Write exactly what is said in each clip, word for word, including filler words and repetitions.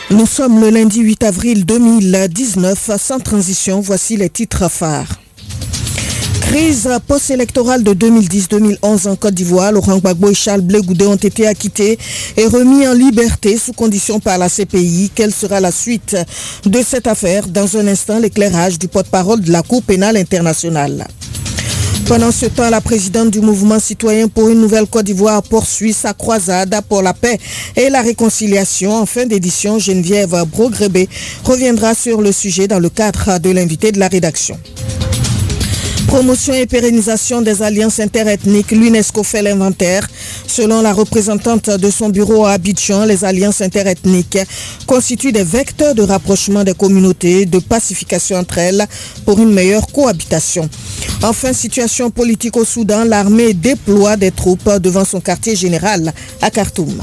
Nous sommes le lundi huit avril deux mille dix-neuf. Sans transition, voici les titres phares. Crise post-électorale de deux mille dix deux mille onze en Côte d'Ivoire. Laurent Gbagbo et Charles Blé Goudé ont été acquittés et remis en liberté sous condition par la C P I. Quelle sera la suite de cette affaire? Dans un instant, l'éclairage du porte-parole de la Cour pénale internationale. Pendant ce temps, la présidente du mouvement citoyen pour une nouvelle Côte d'Ivoire poursuit sa croisade pour la paix et la réconciliation. En fin d'édition, Geneviève Brogrébé reviendra sur le sujet dans le cadre de l'invité de la rédaction. Promotion et pérennisation des alliances interethniques, l'UNESCO fait l'inventaire. Selon la représentante de son bureau à Abidjan, les alliances interethniques constituent des vecteurs de rapprochement des communautés, de pacification entre elles pour une meilleure cohabitation. Enfin, situation politique au Soudan, l'armée déploie des troupes devant son quartier général à Khartoum.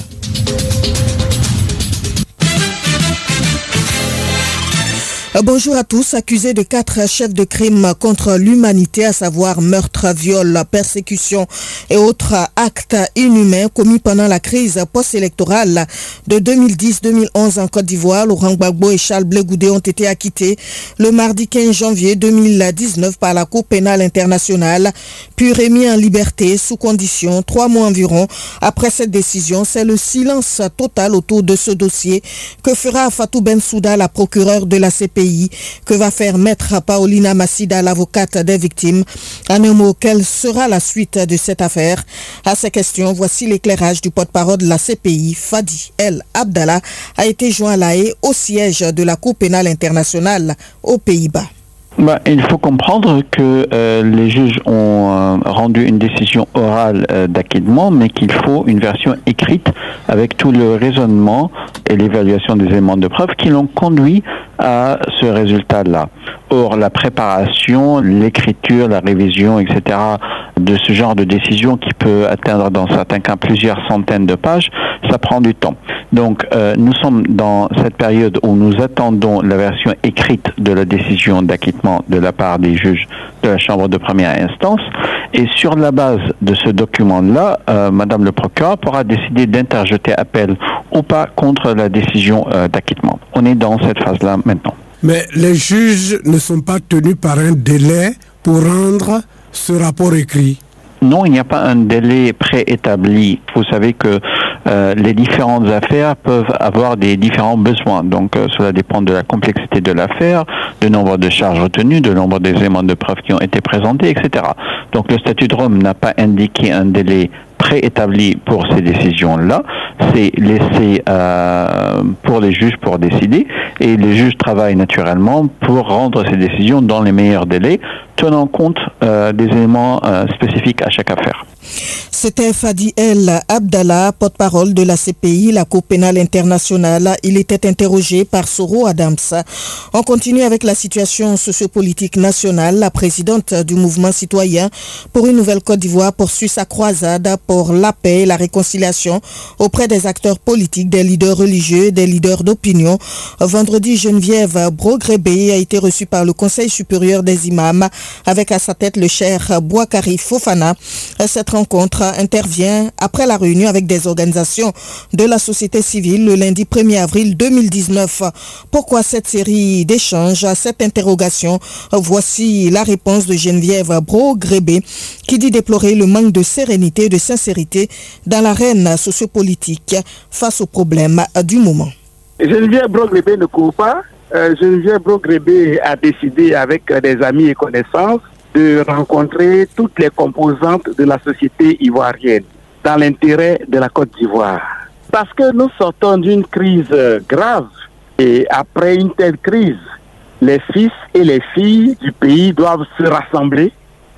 Bonjour à tous. Accusés de quatre chefs de crime contre l'humanité, à savoir meurtre, viol, persécution et autres actes inhumains commis pendant la crise post-électorale de deux mille dix deux mille onze en Côte d'Ivoire, Laurent Gbagbo et Charles Blé Goudé ont été acquittés le mardi quinze janvier deux mille dix-neuf par la Cour pénale internationale, puis remis en liberté sous condition trois mois environ. Après cette décision, c'est le silence total autour de ce dossier que fera Fatou Bensouda, la procureure de la C P I. Que va faire maître Paulina Massida, l'avocate des victimes? En un mot, quelle sera la suite de cette affaire? À ces questions, voici l'éclairage du porte-parole de la C P I. Fadi El Abdallah a été joint à La Haye au siège de la Cour pénale internationale aux Pays-Bas. Bah, il faut comprendre que euh, les juges ont euh, rendu une décision orale euh, d'acquittement, mais qu'il faut une version écrite avec tout le raisonnement et l'évaluation des éléments de preuve qui l'ont conduit à ce résultat-là. Or, la préparation, l'écriture, la révision, et cetera, de ce genre de décision qui peut atteindre dans certains cas plusieurs centaines de pages, ça prend du temps. Donc, euh, nous sommes dans cette période où nous attendons la version écrite de la décision d'acquittement de la part des juges de la Chambre de première instance. Et sur la base de ce document-là, euh, Madame le procureur pourra décider d'interjeter appel ou pas contre la décision euh, d'acquittement. On est dans cette phase-là maintenant. Mais les juges ne sont pas tenus par un délai pour rendre ce rapport écrit? Non, il n'y a pas un délai préétabli. Vous savez que euh, les différentes affaires peuvent avoir des différents besoins. Donc, euh, cela dépend de la complexité de l'affaire, du nombre de charges retenues, du nombre des éléments de preuve qui ont été présentés, et cetera. Donc, le statut de Rome n'a pas indiqué un délai préétabli pour ces décisions-là. C'est laissé euh, pour les juges pour décider. Et les juges travaillent naturellement pour rendre ces décisions dans les meilleurs délais, tenant compte euh, des éléments euh, spécifiques à chaque affaire. C'était Fadi El Abdallah, porte-parole de la C P I, la Cour pénale internationale. Il était interrogé par Soro Adams. On continue avec la situation sociopolitique nationale. La présidente du mouvement citoyen pour une nouvelle Côte d'Ivoire poursuit sa croisade pour la paix et la réconciliation auprès des acteurs politiques, des leaders religieux, des leaders d'opinion. Vendredi, Geneviève Brogrébé a été reçue par le Conseil supérieur des imams avec à sa tête le cheikh Bouakari Fofana. Cette rencontre intervient après la réunion avec des organisations de la société civile le lundi premier avril deux mille dix-neuf. Pourquoi cette série d'échanges, cette interrogation? Voici la réponse de Geneviève Brogrébé qui dit déplorer le manque de sérénité et de sincérité dans l'arène sociopolitique face aux problèmes du moment. Geneviève Brogrébé ne court pas. Euh, Geneviève Brogrébé a décidé avec des amis et connaissances de rencontrer toutes les composantes de la société ivoirienne dans l'intérêt de la Côte d'Ivoire. Parce que nous sortons d'une crise grave et après une telle crise, les fils et les filles du pays doivent se rassembler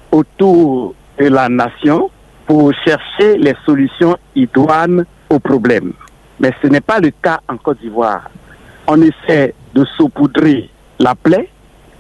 autour de la nation pour chercher les solutions idoines aux problèmes. Mais ce n'est pas le cas en Côte d'Ivoire. On essaie de saupoudrer la plaie,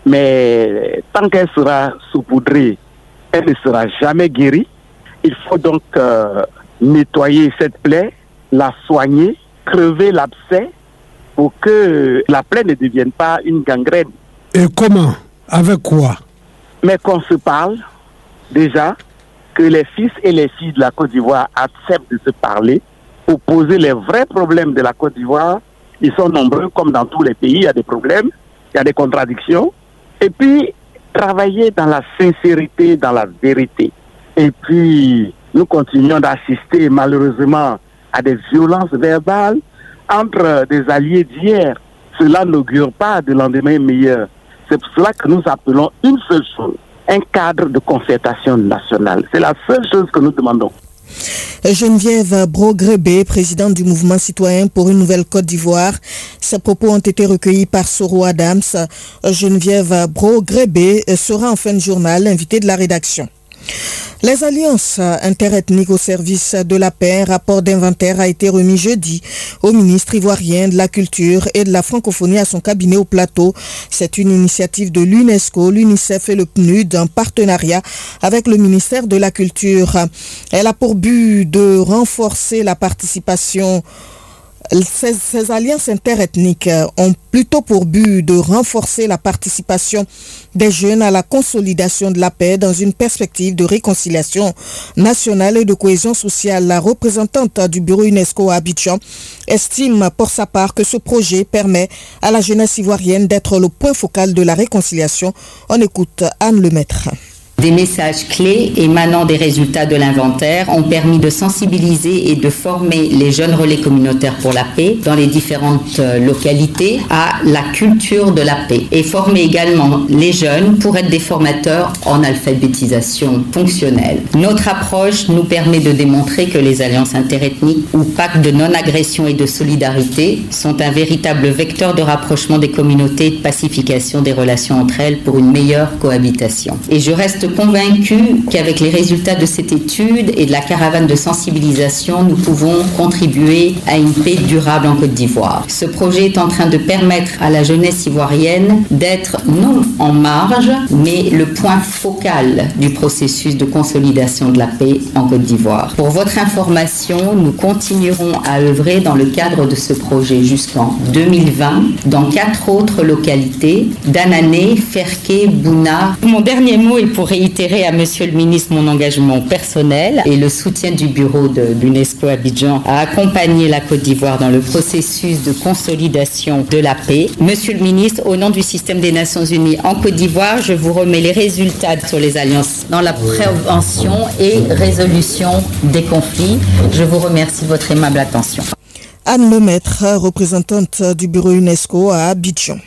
mais tant qu'elle sera saupoudrée, elle ne sera jamais guérie. Il faut donc euh, nettoyer cette plaie, la soigner, crever l'abcès pour que la plaie ne devienne pas une gangrène. Et comment? Avec quoi? Mais qu'on se parle, déjà, que les fils et les filles de la Côte d'Ivoire acceptent de se parler pour poser les vrais problèmes de la Côte d'Ivoire Ils sont nombreux, comme dans tous les pays, il y a des problèmes, il y a des contradictions. Et puis, travailler dans la sincérité, dans la vérité. Et puis, nous continuons d'assister malheureusement à des violences verbales entre des alliés d'hier. Cela n'augure pas de lendemain meilleur. C'est pour cela que nous appelons une seule chose, un cadre de concertation nationale. C'est la seule chose que nous demandons. Geneviève Brogrébé, présidente du mouvement citoyen pour une nouvelle Côte d'Ivoire. Ces propos ont été recueillis par Soro Adams. Geneviève Brogrébé sera en fin de journal l'invitée de la rédaction. Les alliances interethniques au service de la paix, un rapport d'inventaire a été remis jeudi au ministre ivoirien de la Culture et de la Francophonie à son cabinet au Plateau. C'est une initiative de l'UNESCO, l'UNICEF et le P N U D en partenariat avec le ministère de la Culture. Elle a pour but de renforcer la participation. Ces, ces alliances interethniques ont plutôt pour but de renforcer la participation des jeunes à la consolidation de la paix dans une perspective de réconciliation nationale et de cohésion sociale. La représentante du bureau UNESCO à Abidjan estime pour sa part que ce projet permet à la jeunesse ivoirienne d'être le point focal de la réconciliation. On écoute Anne Lemaître. Des messages clés émanant des résultats de l'inventaire ont permis de sensibiliser et de former les jeunes relais communautaires pour la paix dans les différentes localités à la culture de la paix et former également les jeunes pour être des formateurs en alphabétisation fonctionnelle. Notre approche nous permet de démontrer que les alliances interethniques ou pactes de non-agression et de solidarité sont un véritable vecteur de rapprochement des communautés et de pacification des relations entre elles pour une meilleure cohabitation. Et je reste convaincu qu'avec les résultats de cette étude et de la caravane de sensibilisation, nous pouvons contribuer à une paix durable en Côte d'Ivoire. Ce projet est en train de permettre à la jeunesse ivoirienne d'être non en marge, mais le point focal du processus de consolidation de la paix en Côte d'Ivoire. Pour votre information, nous continuerons à œuvrer dans le cadre de ce projet jusqu'en deux mille vingt dans quatre autres localités, Danané, Ferké, Bouna. Mon dernier mot est pour réitérer à Monsieur le ministre mon engagement personnel et le soutien du bureau de l'UNESCO Abidjan à accompagner la Côte d'Ivoire dans le processus de consolidation de la paix. Monsieur le ministre, au nom du système des Nations Unies en Côte d'Ivoire, je vous remets les résultats sur les alliances dans la prévention et résolution des conflits. Je vous remercie de votre aimable attention. Anne Lemaître, représentante du bureau UNESCO à Abidjan.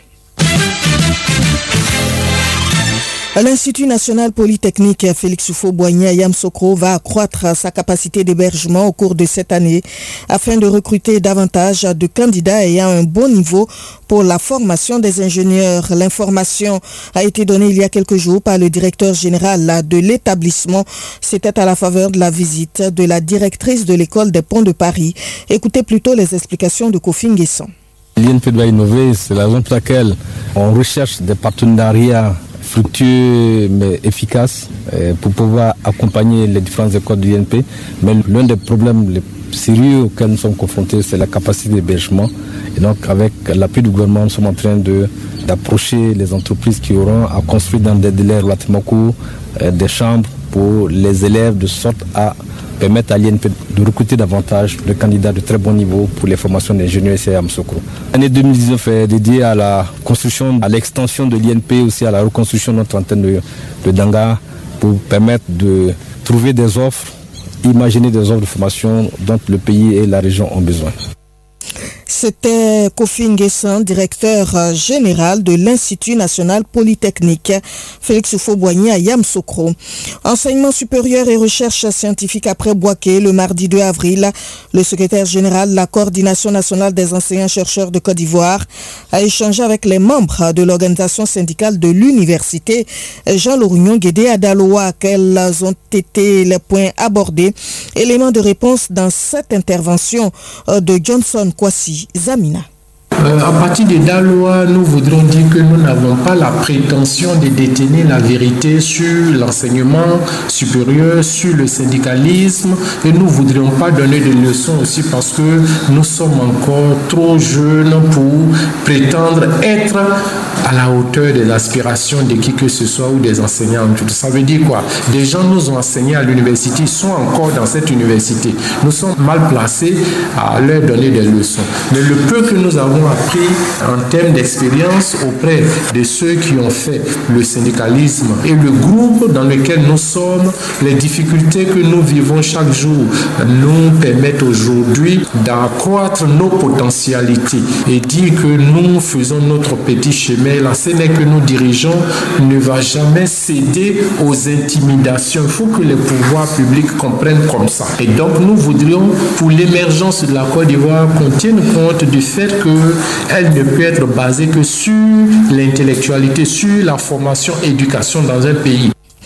L'Institut national polytechnique Félix Houphouët-Boigny à Yamoussoukro va accroître sa capacité d'hébergement au cours de cette année afin de recruter davantage de candidats ayant un bon niveau pour la formation des ingénieurs. L'information a été donnée il y a quelques jours par le directeur général de l'établissement. C'était à la faveur de la visite de la directrice de l'école des ponts de Paris. Écoutez plutôt les explications de Kofi Nguessan. L'I N P doit innover, c'est la raison pour laquelle on recherche des partenariats fructueux mais efficaces euh, pour pouvoir accompagner les différentes écoles de l'I N P. Mais l'un des problèmes les sérieux auxquels nous sommes confrontés, c'est la capacité d'hébergement. Et donc, avec l'appui du gouvernement, nous sommes en train de, d'approcher les entreprises qui auront à construire dans des délais relativement courts euh, des chambres pour les élèves, de sorte à permettre à l'I N P de recruter davantage de candidats de très bon niveau pour les formations d'ingénieurs ici à Yamoussoukro. L'année deux mille dix-neuf est dédiée à la construction, à l'extension de l'I N P, aussi à la reconstruction de notre antenne de, de Danga pour permettre de trouver des offres, imaginer des offres de formation dont le pays et la région ont besoin. C'était Kofi Nguessan, directeur général de l'Institut national polytechnique Félix Houphouët-Boigny à Yamoussoukro. Enseignement supérieur et recherche scientifique après Bouaké, le mardi deux avril, le secrétaire général de la coordination nationale des enseignants-chercheurs de Côte d'Ivoire a échangé avec les membres de l'organisation syndicale de l'université Jean-Laurignon Guédé à Daloa. Quels ont été les points abordés? Élément de réponse dans cette intervention de Johnson Kwasi Zamina. Euh, à partir de Daloa, nous voudrons dire que nous n'avons pas la prétention de détenir la vérité sur l'enseignement supérieur, sur le syndicalisme, et nous ne voudrions pas donner de leçons aussi parce que nous sommes encore trop jeunes pour prétendre être à la hauteur des aspirations de qui que ce soit ou des enseignants. Ça veut dire quoi? Des gens nous ont enseigné à l'université, ils sont encore dans cette université. Nous sommes mal placés à leur donner des leçons. Mais le peu que nous avons avons appris en termes d'expérience auprès de ceux qui ont fait le syndicalisme et le groupe dans lequel nous sommes, les difficultés que nous vivons chaque jour nous permettent aujourd'hui d'accroître nos potentialités et dire que nous faisons notre petit chemin. La Sénèque que nous dirigeons ne va jamais céder aux intimidations. Il faut que les pouvoirs publics comprennent comme ça. Et donc nous voudrions, pour l'émergence de la Côte d'Ivoire, qu'on tienne compte du fait qu'elle ne peut être basée que sur l'intellectualité, sur la formation, éducation dans un pays.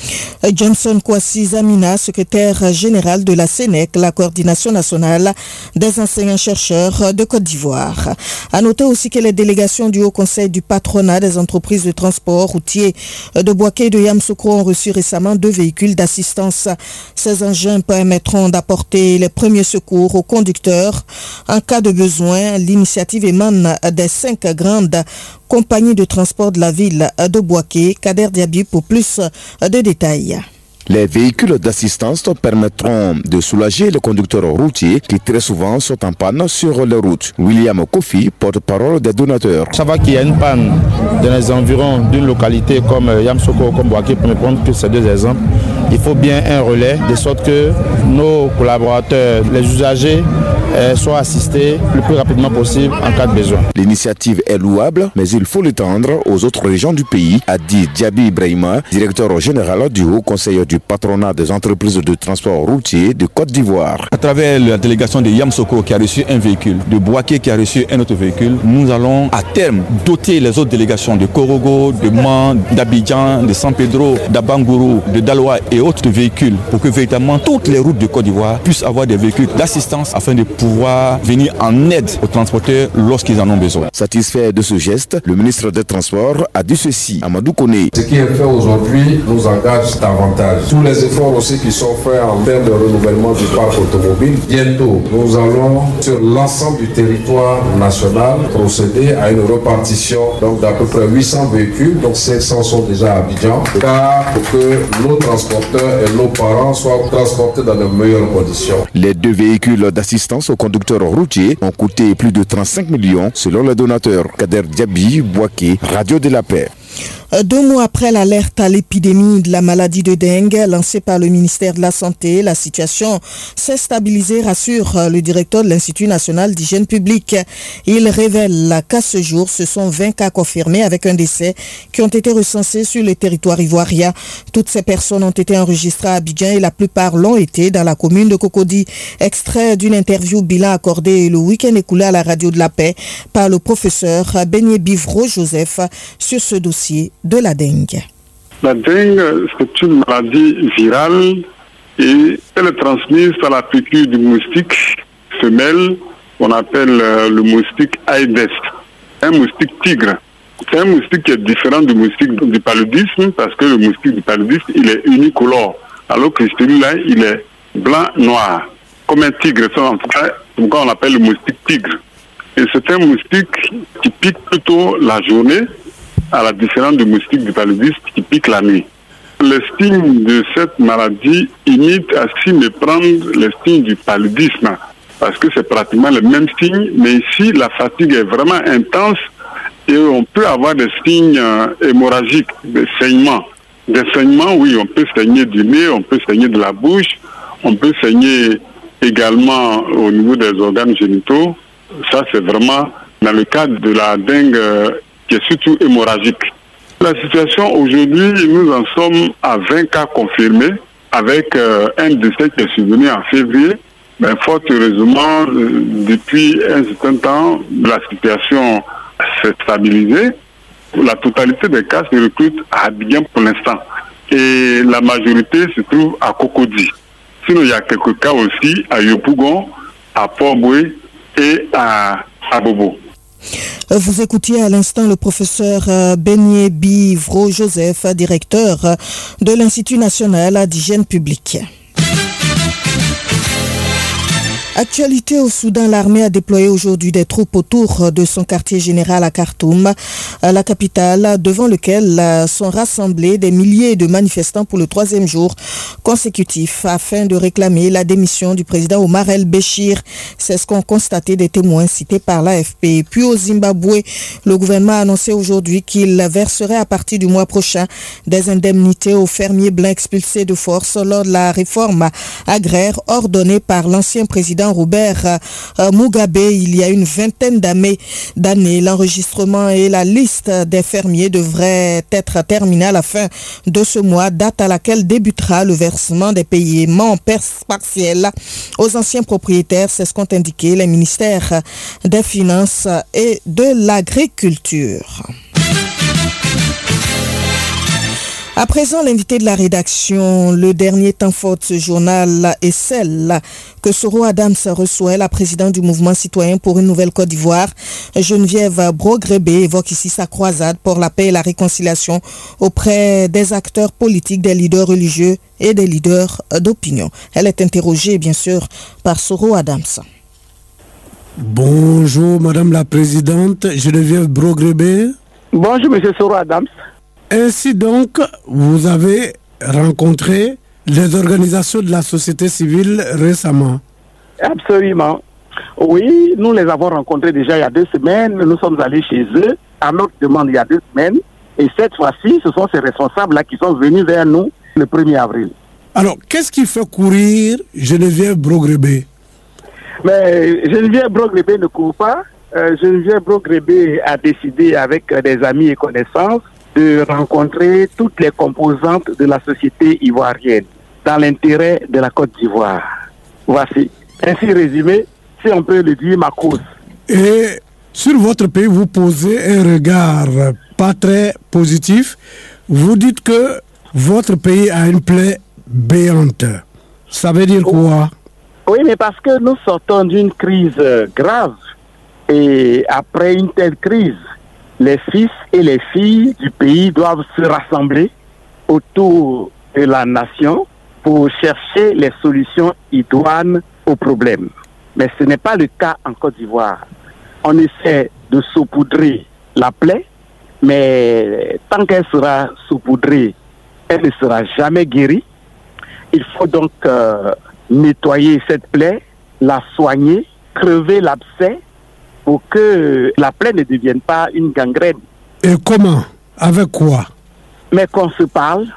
Johnson Kwasi Zamina, secrétaire général de la Sénèque, la coordination nationale des enseignants-chercheurs de Côte d'Ivoire. À noter aussi que les délégations du Haut Conseil du patronat des entreprises de transport routier de Boaké et de Yamoussoukro ont reçu récemment deux véhicules d'assistance. Ces engins permettront d'apporter les premiers secours aux conducteurs en cas de besoin. L'initiative émane des cinq grandes compagnies de transport de la ville de Boaké. Kader Diaby pour plus de détails. Les véhicules d'assistance permettront de soulager les conducteurs routiers qui très souvent sont en panne sur les routes. William Kofi, porte-parole des donateurs. Ça va qu'il y a une panne dans les environs d'une localité comme Yamoussoukro, comme Boaké, pour ne prendre que ces deux exemples. Il faut bien un relais de sorte que nos collaborateurs, les usagers, soient assistés le plus rapidement possible en cas de besoin. L'initiative est louable, mais il faut l'étendre aux autres régions du pays, a dit Diaby Ibrahima, directeur général du Haut Conseil du patronat des entreprises de transport routier de Côte d'Ivoire. À travers la délégation de Yamoussoukro qui a reçu un véhicule, de Boaké qui a reçu un autre véhicule, nous allons à terme doter les autres délégations de Korogo, de Man, d'Abidjan, de San Pedro, d'Abangourou, de Daloa et autres véhicules pour que véritablement toutes les routes de Côte d'Ivoire puissent avoir des véhicules d'assistance afin de pouvoir venir en aide aux transporteurs lorsqu'ils en ont besoin. Satisfait de ce geste, le ministre des Transports a dit ceci à Amadou Koné. Ce qui est fait aujourd'hui nous engage davantage. Tous les efforts aussi qui sont faits en termes de renouvellement du parc automobile. Bientôt, nous allons sur l'ensemble du territoire national procéder à une répartition donc d'à peu près huit cents véhicules, donc cinq cents sont déjà à Abidjan, car pour que nos transporteurs et nos parents soient transportés dans de meilleures conditions. Les deux véhicules d'assistance aux conducteurs routiers ont coûté plus de trente-cinq millions selon les donateurs. Kader Diaby, Boaké, Radio de la Paix. Deux mois après l'alerte à l'épidémie de la maladie de dengue lancée par le ministère de la Santé, la situation s'est stabilisée, rassure le directeur de l'Institut national d'hygiène publique. Il révèle qu'à ce jour, ce sont vingt cas confirmés avec un décès qui ont été recensés sur le territoire ivoirien. Toutes ces personnes ont été enregistrées à Abidjan et la plupart l'ont été dans la commune de Cocody. Extrait d'une interview bilan accordée le week-end écoulé à la Radio de la Paix par le professeur Beignet Bivro Joseph sur ce dossier de la dengue. La dengue, c'est une maladie virale et elle est transmise par la piqûre du moustique femelle qu'on appelle le moustique Aedes, un moustique tigre. C'est un moustique qui est différent du moustique du paludisme parce que le moustique du paludisme, il est unicolore, alors que celui-là, il est blanc-noir, comme un tigre. En tout cas, pourquoi on l'appelle le moustique tigre. Et c'est un moustique qui pique plutôt la journée, à la différence du moustique du paludisme qui pique la nuit. Les signes de cette maladie imitent à s'y méprendre les signes du paludisme, parce que c'est pratiquement les mêmes signes, mais ici la fatigue est vraiment intense et on peut avoir des signes euh, hémorragiques, des saignements. Des saignements, oui, on peut saigner du nez, on peut saigner de la bouche, on peut saigner également au niveau des organes génitaux. Ça, c'est vraiment dans le cadre de la dengue euh, qui est surtout hémorragique. La situation aujourd'hui, nous en sommes à vingt cas confirmés avec euh, un décès qui est survenu en février. Mais fort heureusement, euh, depuis un certain temps, la situation s'est stabilisée. La totalité des cas se recrutent à Abidjan pour l'instant. Et la majorité se trouve à Cocody. Sinon, il y a quelques cas aussi à Yopougon, à Port-Boué et à, à Bobo. Vous écoutiez à l'instant le professeur Beignet Bivro Joseph, directeur de l'Institut national d'hygiène publique. Actualité au Soudan, l'armée a déployé aujourd'hui des troupes autour de son quartier général à Khartoum, la capitale, devant lequel sont rassemblés des milliers de manifestants pour le troisième jour consécutif afin de réclamer la démission du président Omar el-Béchir. C'est ce qu'ont constaté des témoins cités par l'A F P. Puis au Zimbabwe, le gouvernement a annoncé aujourd'hui qu'il verserait à partir du mois prochain des indemnités aux fermiers blancs expulsés de force lors de la réforme agraire ordonnée par l'ancien président Robert euh, Mugabe il y a une vingtaine d'années. L'enregistrement et la liste des fermiers devraient être terminés à la fin de ce mois, date à laquelle débutera le versement des paiements partiels aux anciens propriétaires. C'est ce qu'ont indiqué les ministères des Finances et de l'Agriculture. À présent, l'invité de la rédaction, le dernier temps fort de ce journal est celle que Soro Adams reçoit, la présidente du mouvement citoyen pour une nouvelle Côte d'Ivoire. Geneviève Brogrébé évoque ici sa croisade pour la paix et la réconciliation auprès des acteurs politiques, des leaders religieux et des leaders d'opinion. Elle est interrogée, bien sûr, par Soro Adams. Bonjour, Madame la Présidente, Geneviève Brogrébé. Bonjour, Monsieur Soro Adams. Ainsi donc, vous avez rencontré les organisations de la société civile récemment. Absolument. Oui, nous les avons rencontrés déjà il y a deux semaines. Nous sommes allés chez eux à notre demande il y a deux semaines. Et cette fois-ci, ce sont ces responsables-là qui sont venus vers nous le premier avril. Alors, qu'est-ce qui fait courir Geneviève Brogrébé? Mais Geneviève Brogrébé ne court pas. Euh, Geneviève Brogrébé a décidé avec euh, des amis et connaissances de rencontrer toutes les composantes de la société ivoirienne dans l'intérêt de la Côte d'Ivoire. Voici, ainsi résumé, si on peut le dire, ma cause. Et sur votre pays, vous posez un regard pas très positif. Vous dites que votre pays a une plaie béante. Ça veut dire quoi? Oui, mais parce que nous sortons d'une crise grave. Et après une telle crise, les fils et les filles du pays doivent se rassembler autour de la nation pour chercher les solutions idoines aux problèmes. Mais ce n'est pas le cas en Côte d'Ivoire. On essaie de saupoudrer la plaie, mais tant qu'elle sera saupoudrée, elle ne sera jamais guérie. Il faut donc euh, nettoyer cette plaie, la soigner, crever l'abcès, pour que la plaie ne devienne pas une gangrène. Et comment? Avec quoi? Mais qu'on se parle,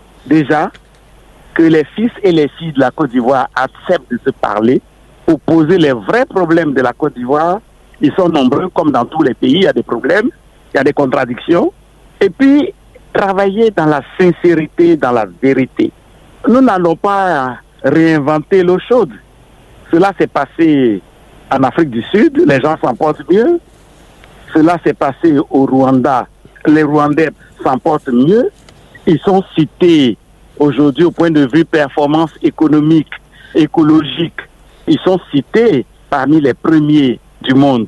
déjà, que les fils et les filles de la Côte d'Ivoire acceptent de se parler pour poser les vrais problèmes de la Côte d'Ivoire. Ils sont nombreux, comme dans tous les pays, il y a des problèmes, il y a des contradictions. Et puis, travailler dans la sincérité, dans la vérité. Nous n'allons pas réinventer l'eau chaude. Cela s'est passé en Afrique du Sud, les gens s'en portent mieux. Cela s'est passé au Rwanda, les Rwandais s'en portent mieux. Ils sont cités aujourd'hui au point de vue performance économique, écologique. Ils sont cités parmi les premiers du monde.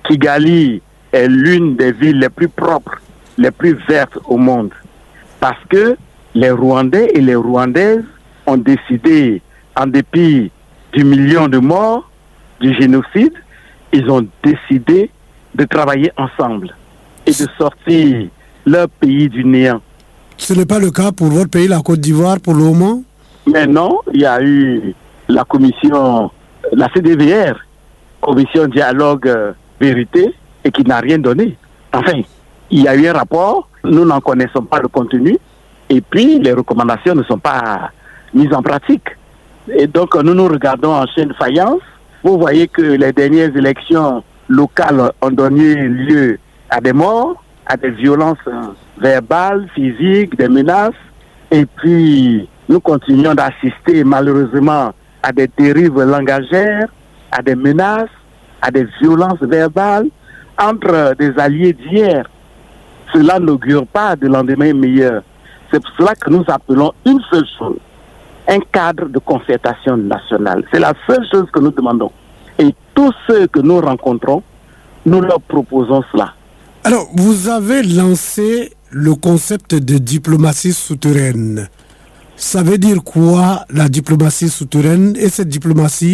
Kigali est l'une des villes les plus propres, les plus vertes au monde. Parce que les Rwandais et les Rwandaises ont décidé, en dépit du million de morts, du génocide, ils ont décidé de travailler ensemble et de sortir leur pays du néant. Ce n'est pas le cas pour votre pays, la Côte d'Ivoire, pour le moment? Mais non, il y a eu la commission, la C D V R, commission dialogue euh, vérité, et qui n'a rien donné. Enfin, il y a eu un rapport, nous n'en connaissons pas le contenu, et puis les recommandations ne sont pas mises en pratique. Et donc nous nous regardons en chaîne faïence. Vous voyez que les dernières élections locales ont donné lieu à des morts, à des violences verbales, physiques, des menaces. Et puis, nous continuons d'assister malheureusement à des dérives langagères, à des menaces, à des violences verbales entre des alliés d'hier. Cela n'augure pas de lendemain meilleur. C'est pour cela que nous appelons une seule chose, un cadre de concertation nationale. C'est la seule chose que nous demandons. Et tous ceux que nous rencontrons, nous leur proposons cela. Alors, vous avez lancé le concept de diplomatie souterraine. Ça veut dire quoi, la diplomatie souterraine? Et cette diplomatie,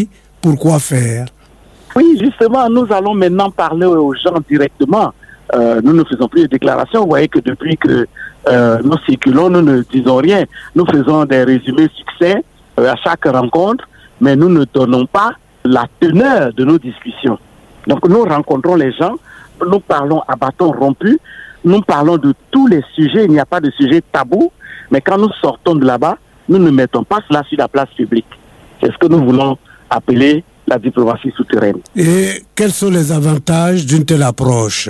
pourquoi faire? Oui, justement, nous allons maintenant parler aux gens directement. Euh, nous ne faisons plus de déclarations. Vous voyez que depuis que euh, nous circulons, nous ne disons rien. Nous faisons des résumés succès euh, à chaque rencontre, mais nous ne donnons pas la teneur de nos discussions. Donc nous rencontrons les gens, nous parlons à bâton rompu, nous parlons de tous les sujets, il n'y a pas de sujet tabou, mais quand nous sortons de là-bas, nous ne mettons pas cela sur la place publique. C'est ce que nous voulons appeler la diplomatie souterraine. Et quels sont les avantages d'une telle approche?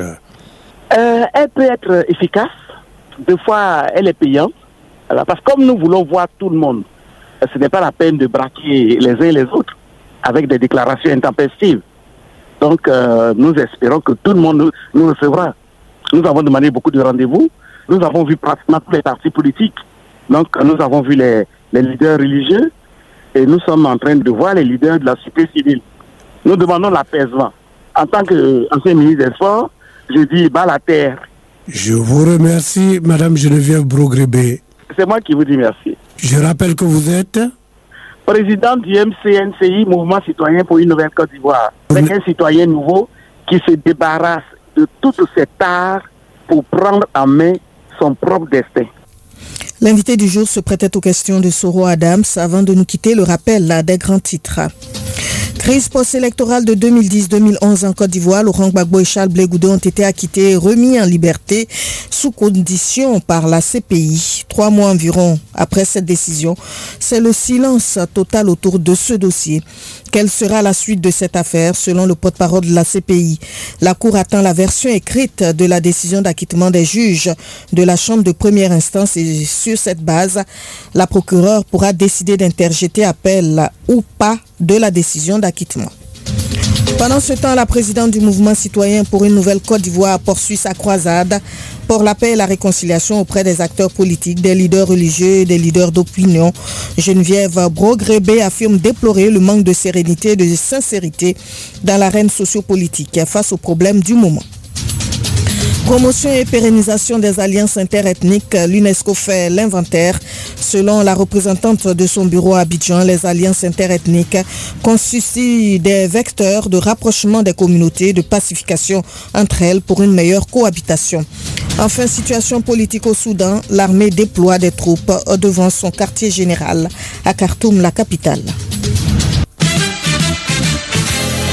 euh, Elle peut être efficace, des fois elle est payante, alors, parce que comme nous voulons voir tout le monde, ce n'est pas la peine de braquer les uns et les autres avec des déclarations intempestives. Donc euh, nous espérons que tout le monde nous, nous recevra. Nous avons demandé beaucoup de rendez-vous, nous avons vu pratiquement tous les partis politiques, donc nous avons vu les, les leaders religieux, et nous sommes en train de voir les leaders de la société civile. Nous demandons l'apaisement. En tant qu'ancien ministre des Sports, je dis bas la terre. Je vous remercie, Madame Geneviève Brogrébé. C'est moi qui vous dis merci. Je rappelle que vous êtes président du M C N C I, Mouvement Citoyen pour une Nouvelle Côte d'Ivoire, avec un citoyen nouveau qui se débarrasse de toute cette art pour prendre en main son propre destin. L'invité du jour se prêtait aux questions de Soro Adams. Avant de nous quitter, le rappel là, des grands titres. Crise post-électorale de deux mille dix deux mille onze en Côte d'Ivoire, Laurent Gbagbo et Charles Blé Goudé ont été acquittés et remis en liberté sous condition par la C P I. Trois mois environ après cette décision, c'est le silence total autour de ce dossier. Quelle sera la suite de cette affaire selon le porte-parole de la C P I? La Cour attend la version écrite de la décision d'acquittement des juges de la Chambre de première instance et sur cette base, la procureure pourra décider d'interjeter appel ou pas de la décision d'acquittement. Pendant ce temps, la présidente du mouvement citoyen pour une nouvelle Côte d'Ivoire poursuit sa croisade pour la paix et la réconciliation auprès des acteurs politiques, des leaders religieux et des leaders d'opinion. Geneviève Brogrébé affirme déplorer le manque de sérénité et de sincérité dans l'arène sociopolitique face aux problèmes du moment. Promotion et pérennisation des alliances interethniques, l'UNESCO fait l'inventaire. Selon la représentante de son bureau à Abidjan, les alliances interethniques constituent des vecteurs de rapprochement des communautés, de pacification entre elles pour une meilleure cohabitation. Enfin, situation politique au Soudan, l'armée déploie des troupes devant son quartier général à Khartoum, la capitale.